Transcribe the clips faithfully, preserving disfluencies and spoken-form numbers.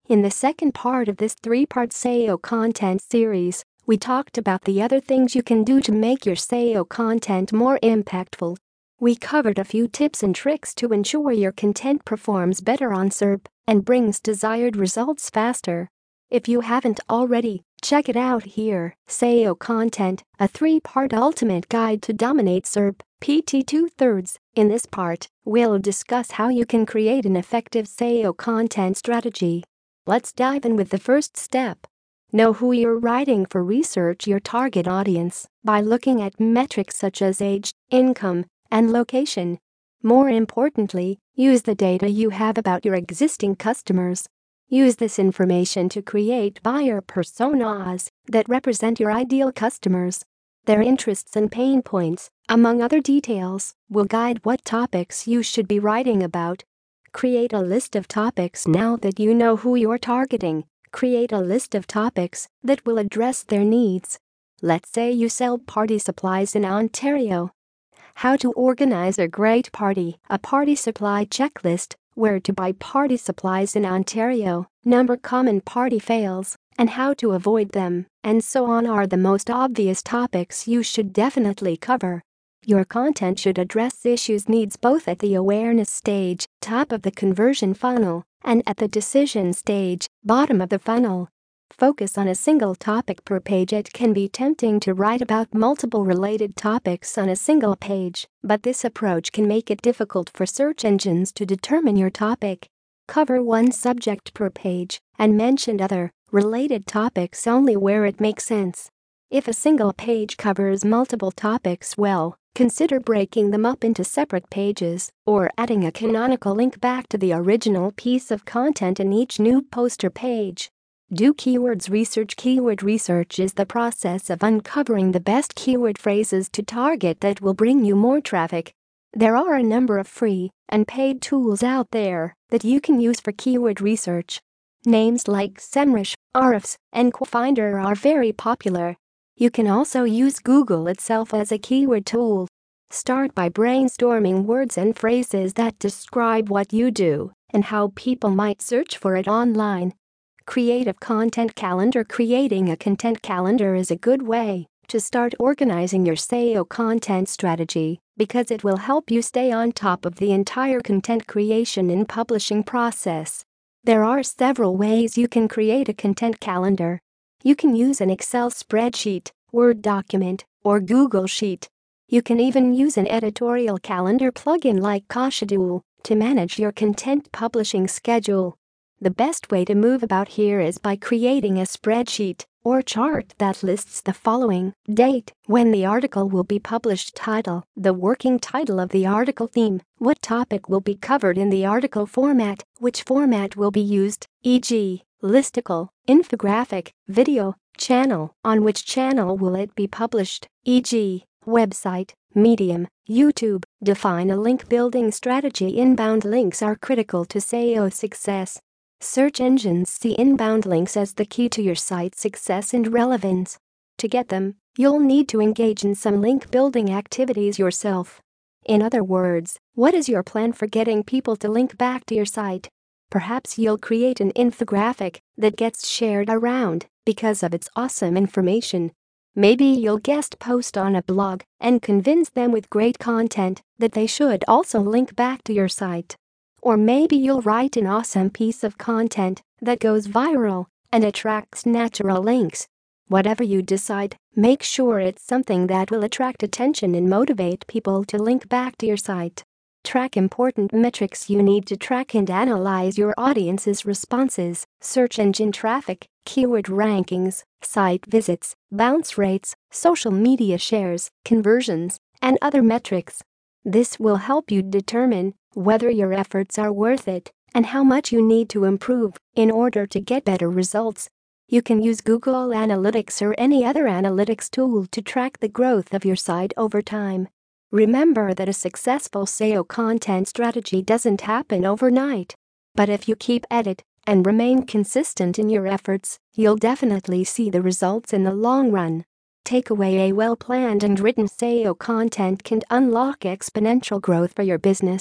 In the second part of this three-part S E O content series, we talked about the other things you can do to make your S E O content more impactful. We covered a few tips and tricks to ensure your content performs better on S E R P and brings desired results faster. If you haven't already, check it out here. S E O Content, a three-part ultimate guide to dominate S E R P, P T two-thirds. In this part, we'll discuss how you can create an effective S E O content strategy. Let's dive in with the first step. Know who you're writing for. Research your target audience by looking at metrics such as age, income, and location. More importantly, use the data you have about your existing customers. Use this information to create buyer personas that represent your ideal customers. Their interests and pain points, among other details, will guide what topics you should be writing about. Create a list of topics. Now that you know who you're targeting, create a list of topics that will address their needs. Let's say you sell party supplies in Ontario. How to organize a great party, a party supply checklist, where to buy party supplies in Ontario, number common party fails, and how to avoid them, and so on are the most obvious topics you should definitely cover. Your content should address issues needs both at the awareness stage, top of the conversion funnel, and at the decision stage, bottom of the funnel. Focus on a single topic per page. It can be tempting to write about multiple related topics on a single page, but this approach can make it difficult for search engines to determine your topic. Cover one subject per page and mention other, related topics only where it makes sense. If a single page covers multiple topics, well, consider breaking them up into separate pages or adding a canonical link back to the original piece of content in each new poster page. Do keywords research. Keyword research is the process of uncovering the best keyword phrases to target that will bring you more traffic. There are a number of free and paid tools out there that you can use for keyword research. Names like SEMrush, Ahrefs, and QuickFinder are very popular. You can also use Google itself as a keyword tool. Start by brainstorming words and phrases that describe what you do and how people might search for it online. Creative content calendar. Creating a content calendar is a good way to start organizing your S E O content strategy because it will help you stay on top of the entire content creation and publishing process. There are several ways you can create a content calendar. You can use an Excel spreadsheet, Word document, or Google Sheet. You can even use an editorial calendar plugin like Kashadoo to manage your content publishing schedule. The best way to move about here is by creating a spreadsheet or chart that lists the following: date, when the article will be published, title, the working title of the article, theme, what topic will be covered in the article, format, which format will be used, for example, listicle, infographic, video, channel, on which channel will it be published, for example, website, Medium, YouTube. Define a link building strategy. Inbound links are critical to S E O success. Search engines see inbound links as the key to your site's success and relevance. To get them, you'll need to engage in some link building activities yourself. In other words, what is your plan for getting people to link back to your site? Perhaps you'll create an infographic that gets shared around because of its awesome information. Maybe you'll guest post on a blog and convince them with great content that they should also link back to your site. Or maybe you'll write an awesome piece of content that goes viral and attracts natural links. Whatever you decide, make sure it's something that will attract attention and motivate people to link back to your site. Track important metrics. You need to track and analyze your audience's responses, search engine traffic, keyword rankings, site visits, bounce rates, social media shares, conversions, and other metrics. This will help you determine whether your efforts are worth it and how much you need to improve in order to get better results. You can use Google Analytics or any other analytics tool to track the growth of your site over time. Remember that a successful S E O content strategy doesn't happen overnight. But if you keep at it and remain consistent in your efforts, you'll definitely see the results in the long run. Takeaway: a well-planned and written S E O content can unlock exponential growth for your business.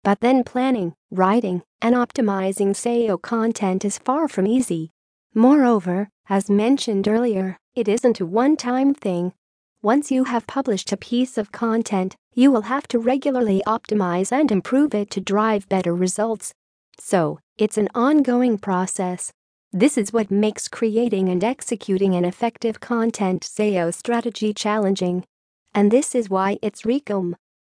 But then planning, writing, and optimizing S E O content is far from easy. Moreover, as mentioned earlier, it isn't a one-time thing. Once you have published a piece of content, you will have to regularly optimize and improve it to drive better results. So, it's an ongoing process. This is what makes creating and executing an effective content S E O strategy challenging. And this is why it's Recom.